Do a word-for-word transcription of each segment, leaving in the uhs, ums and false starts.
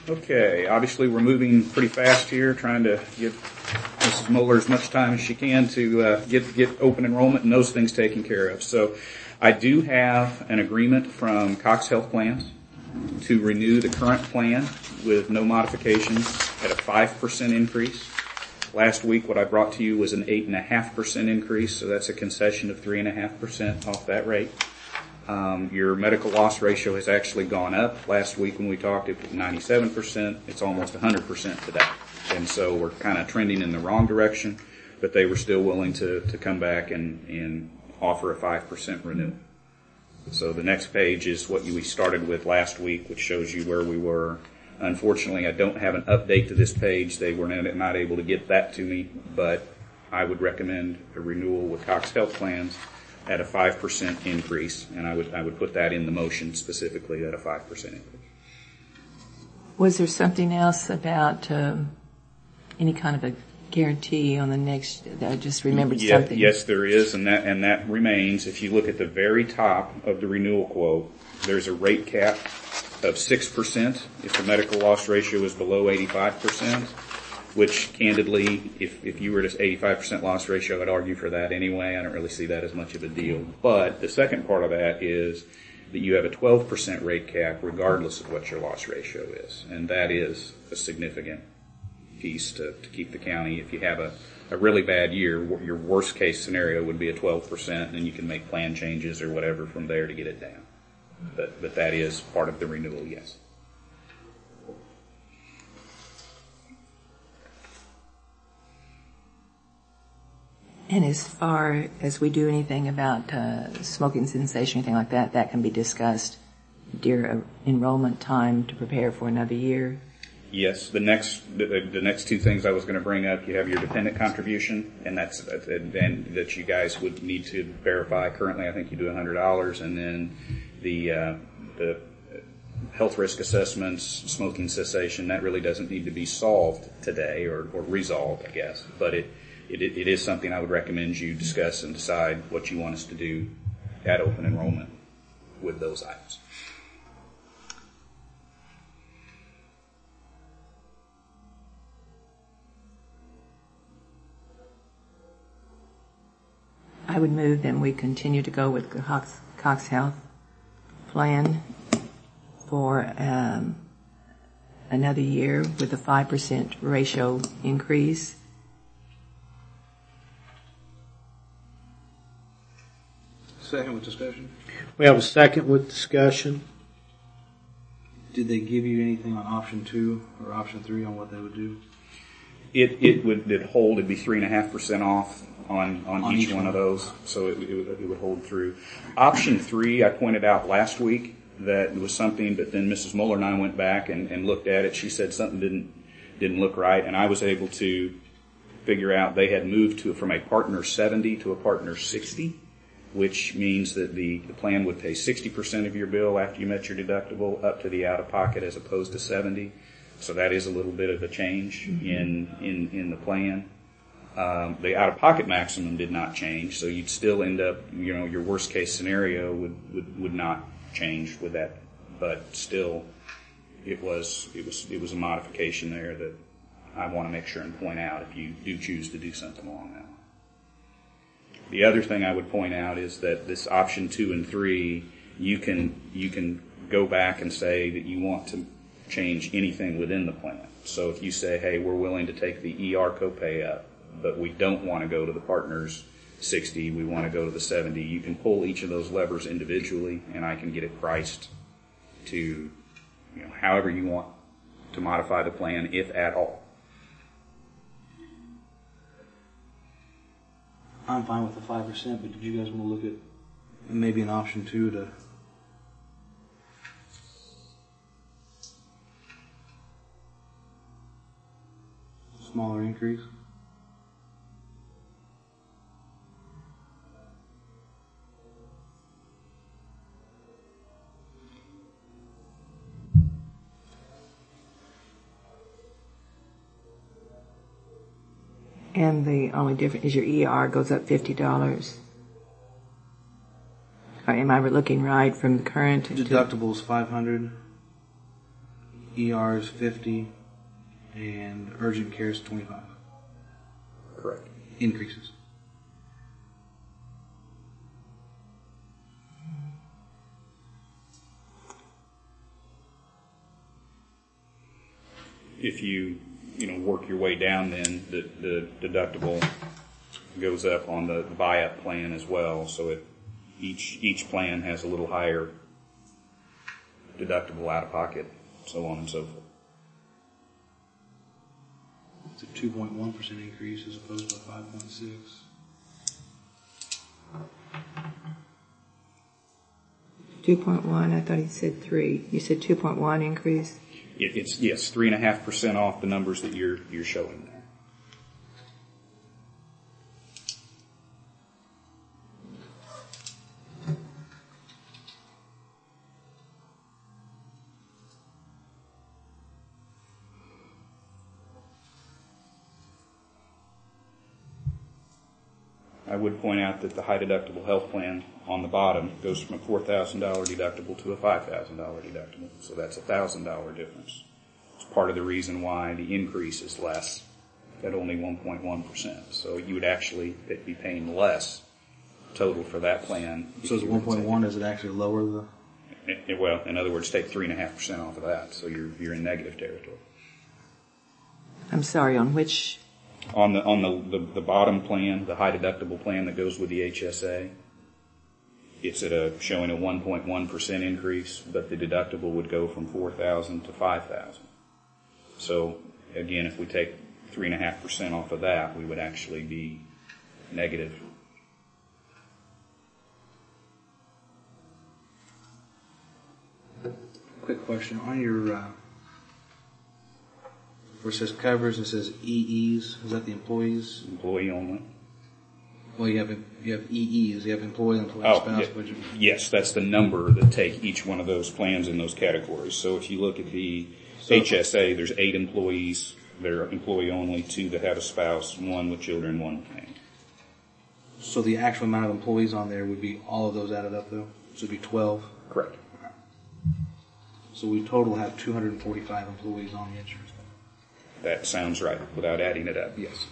Okay, obviously we're moving pretty fast here, trying to give Missus Moeller as much time as she can to uh, get get open enrollment and those things taken care of. So I do have an agreement from Cox Health Plans to renew the current plan with no modifications at a five percent increase. Last week what I brought to you was an eight point five percent increase, so that's a concession of three point five percent off that rate. Um, your medical loss ratio has actually gone up. Last week when we talked, it was ninety-seven percent. It's almost one hundred percent today. And so we're kind of trending in the wrong direction, but they were still willing to, to come back and, and offer a five percent renewal. So the next page is what we started with last week, which shows you where we were. Unfortunately, I don't have an update to this page. They were not able to get that to me, but I would recommend a renewal with Cox Health Plans at a five percent increase, and I would I would put that in the motion specifically at a five percent increase. Was there something else about um, any kind of a guarantee on the next? I just remembered yeah, something. Yes, there is, and that and that remains. If you look at the very top of the renewal quote, there's a rate cap of six percent if the medical loss ratio is below eighty-five percent. Which, candidly, if, if you were at eighty-five percent loss ratio, I'd argue for that anyway. I don't really see that as much of a deal. But the second part of that is that you have a twelve percent rate cap regardless of what your loss ratio is. And that is a significant piece to, to keep the county. If you have a, a really bad year, your worst case scenario would be a twelve percent, and then you can make plan changes or whatever from there to get it down. But, but that is part of the renewal, yes. And as far as we do anything about uh, smoking cessation, anything like that, that can be discussed during enrollment time to prepare for another year? Yes. The next the, the next two things I was going to bring up, you have your dependent contribution, and that's and that you guys would need to verify. Currently, I think you do one hundred dollars, and then the uh, the health risk assessments, smoking cessation, that really doesn't need to be solved today or, or resolved, I guess, but it It, it is something I would recommend you discuss and decide what you want us to do at open enrollment with those items. I would move that we continue to go with the Cox, Cox Health plan for um, another year with a five percent ratio increase. Second with discussion. We have a second with discussion. Did they give you anything on option two or option three on what they would do? It it would it'd hold. It'd be three and a half percent off on on, on each, each one, one of those, so it, it, would, it would hold through. Option three, I pointed out last week that it was something, but then Missus Moeller and I went back and, and looked at it. She said something didn't didn't look right, and I was able to figure out they had moved to from a partner seventy to a partner sixty. Which means that the, the plan would pay sixty percent of your bill after you met your deductible up to the out-of-pocket as opposed to seventy. So that is a little bit of a change mm-hmm. in, in, in the plan. Um, the out-of-pocket maximum did not change, so you'd still end up, you know, your worst-case scenario would, would, would not change with that. But still, it was, it was, it was a modification there that I want to make sure and point out if you do choose to do something along that line. The other thing I would point out is that this option two and three, you can you can go back and say that you want to change anything within the plan. So if you say, hey, we're willing to take the E R copay up, but we don't want to go to the partners sixty, we want to go to the seventy, you can pull each of those levers individually, and I can get it priced to, you know, however you want to modify the plan, if at all. I'm fine with the five percent, but did you guys want to look at maybe an option two to smaller increase? And the only difference is your E R goes up fifty dollars. Or am I looking right from the current? Deductible is five hundred dollars. E R is fifty, and urgent care is twenty-five. Correct. Increases. If you, you know, work your way down, then the, the deductible goes up on the buy-up plan as well. So it, each each plan has a little higher deductible out of pocket, so on and so forth. It's a two point one percent increase as opposed to a five point six. two point one, I thought he said three. You said two point one increase? It, it's yes, three and a half percent off the numbers that you're you're showing there. I would point out that the high deductible health plan on the bottom goes from a four thousand dollars deductible to a five thousand dollars deductible. So that's a one thousand dollars difference. It's part of the reason why the increase is less at only one point one percent. So you would actually be paying less total for that plan. So is one point one, does it actually lower the... It, it, well, in other words, take three point five percent off of that. So you're you're in negative territory. I'm sorry, on which... On the on the, the, the bottom plan, the high deductible plan that goes with the H S A, it's at a showing a one point one percent increase, but the deductible would go from four thousand to five thousand. So again, if we take three and a half percent off of that, we would actually be negative. Quick question on your. Uh, where it says covers, it says E Es. Is that the employees? Employee only. Well, you have you have E Es. You have employee, employee, Oh, spouse. yeah. But you, Yes, that's the number that take each one of those plans in those categories. So if you look at the So- H S A, there's eight employees that are employee only, two that have a spouse, one with children, one with family. so the actual amount of employees on there would be all of those added up, though. So it'd be twelve. Correct. So we total have two hundred forty-five employees on the insurance. That sounds right, without adding it up, yes.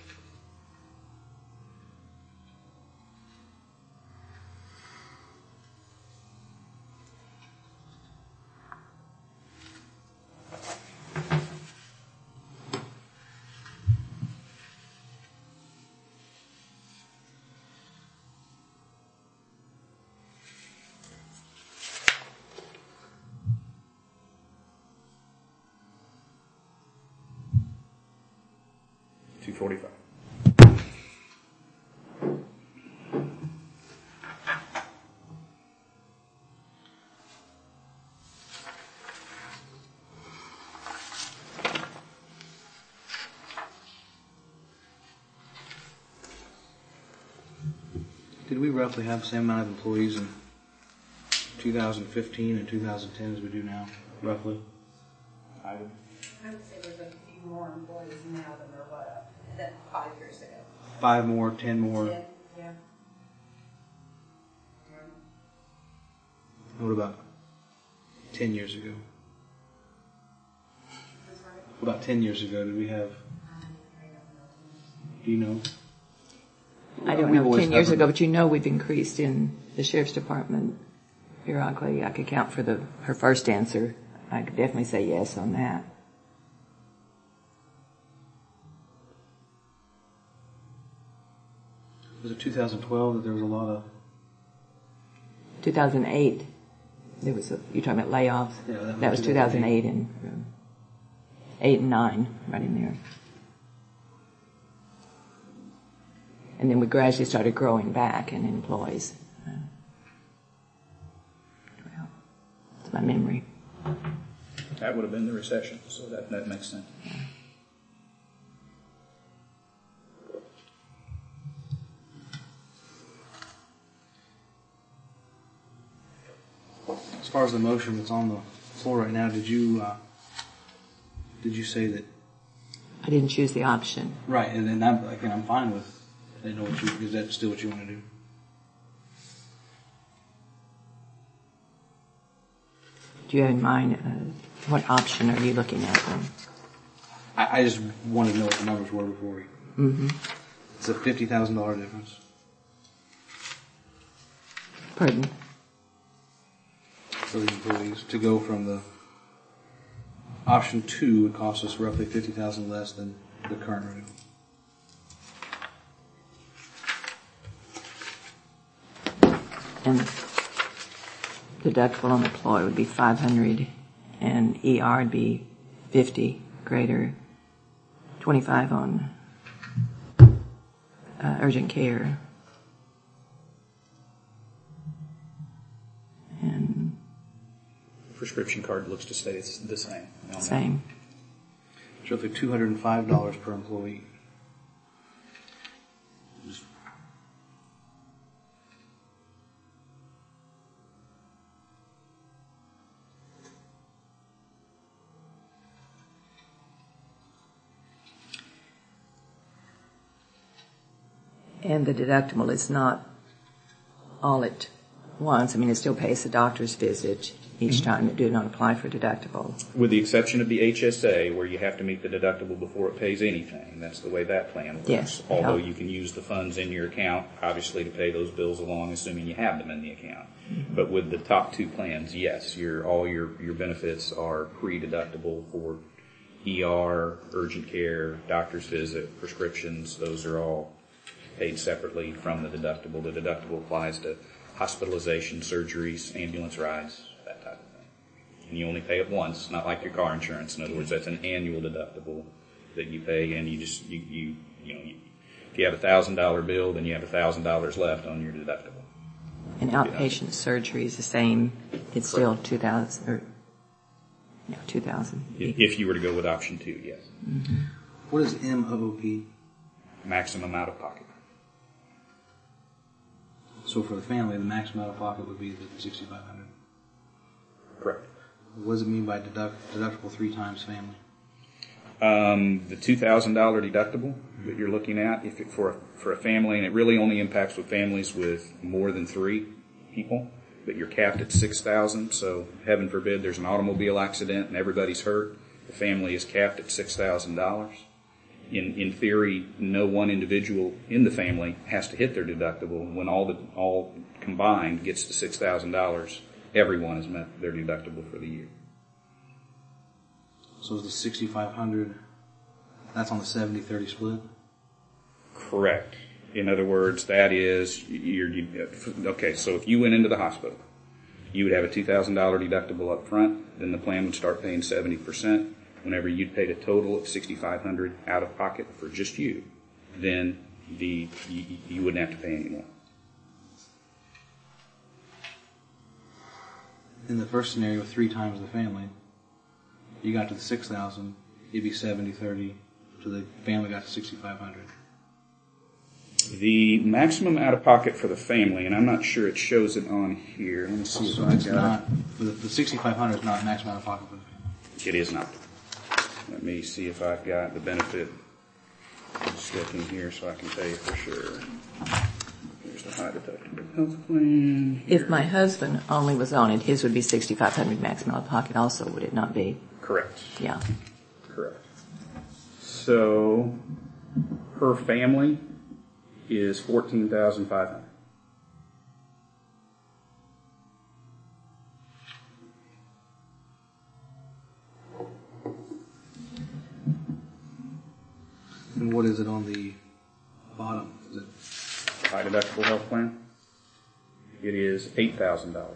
two forty-five. Did we roughly have the same amount of employees in two thousand fifteen and two thousand ten as we do now, roughly? I would I would say there's a few more employees now than there were than five years ago. Five more, ten more. Yeah, yeah. What about ten years ago? That's right. What about ten years ago? Did we have? Do you know? I don't We've know, always ten years had- ago, but you know we've increased in the sheriff's department periodically. I could count for the her first answer. I could definitely say yes on that. Was it two thousand twelve that there was a lot of? two thousand eight, there was a, you're talking about layoffs? Yeah, that was That was two thousand eight and um, eight and nine, right in there. And then we gradually started growing back in employees. Uh, well, it's my memory. That would have been the recession, so that, that makes sense. As far as the motion that's on the floor right now, did you uh, did you say that? I didn't choose the option. Right, and then I'm again, I'm fine with. I didn't know what you. Is that still what you want to do? Do you have in mind uh, What option are you looking at then? I, I just wanted to know what the numbers were before we. Mm-hmm. It's a fifty thousand dollar difference. Pardon? For the employees to go from the option two would cost us roughly fifty thousand less than the current renewal. And deductible on employee would be five hundred, and E R would be fifty, greater, twenty-five on uh, urgent care. And Prescription card looks to stay it's the same. on that. same. It's roughly two hundred and five dollars per employee. Just- And the deductible is not all at once. I mean, it still pays the doctor's visit each Mm-hmm. time. It do not apply for deductible. With the exception of the H S A, where you have to meet the deductible before it pays anything. That's the way that plan works. Yes. Although Yeah. you can use the funds in your account, obviously, to pay those bills along, assuming you have them in the account. Mm-hmm. But with the top two plans, yes, your all your, your benefits are pre-deductible for E R, urgent care, doctor's visit, prescriptions. Those are all paid separately from the deductible. The deductible applies to hospitalization, surgeries, ambulance rides, that type of thing. And you only pay it once, not like your car insurance. In other words, that's an annual deductible that you pay, and you just, you, you, you know, you, if you have a thousand dollar bill, then you have a thousand dollars left on your deductible. And outpatient surgery is the same. It's still two thousand, or, no, two thousand. If if you were to go with option two, yes. What is M O O P? Maximum out of pocket. So for the family, the maximum out of pocket would be the sixty-five hundred. Correct. What does it mean by deduct, deductible three times family? Um, the two thousand dollars deductible that you're looking at, if it, for a, for a family, and it really only impacts with families with more than three people, but you're capped at six thousand. So heaven forbid there's an automobile accident and everybody's hurt. The family is capped at six thousand dollars. In in theory, no one individual in the family has to hit their deductible. When all the all combined gets to six thousand dollars, everyone has met their deductible for the year. So is the sixty-five hundred, that's on the seventy thirty split? Correct. In other words, that is, you're, you, okay, so if you went into the hospital, you would have a two thousand dollars deductible up front, then the plan would start paying seventy percent. Whenever you'd paid a total of sixty-five hundred dollars out of pocket for just you, then the you, you wouldn't have to pay any more. In the first scenario, three times the family, you got to the six thousand, it'd be seventy thirty, so the family got to sixty-five hundred. The maximum out of pocket for the family, and I'm not sure it shows it on here. Let me see if So I it's got not, the, the sixty-five hundred is not maximum out of pocket for the family. it. It is not. Let me see if I've got the benefit. I'm just looking here so I can tell you for sure. Here's the high deductible health plan. If my husband only was on it, his would be sixty-five hundred maximum out of pocket also, would it not be? Correct. Yeah. Correct. So her family is fourteen thousand five hundred. And what is it on the bottom? Is it High deductible health plan. It is eight thousand dollars.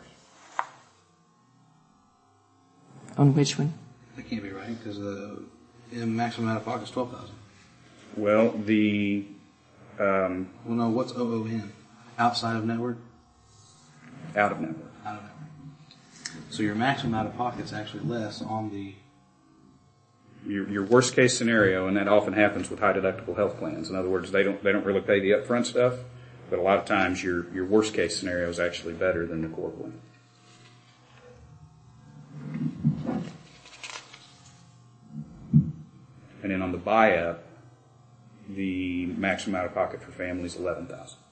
On which one? that can't be right because the maximum out of pocket is twelve thousand. Well, the um, Well, no. What's O O N? Outside of network. out of network. Out of network. So your maximum out of pocket is actually less on the. Your, your worst case scenario, and that often happens with high deductible health plans. In other words, they don't they don't really pay the upfront stuff, but a lot of times your your worst case scenario is actually better than the core plan. And then on the buy-up, the maximum out of pocket for family is eleven thousand.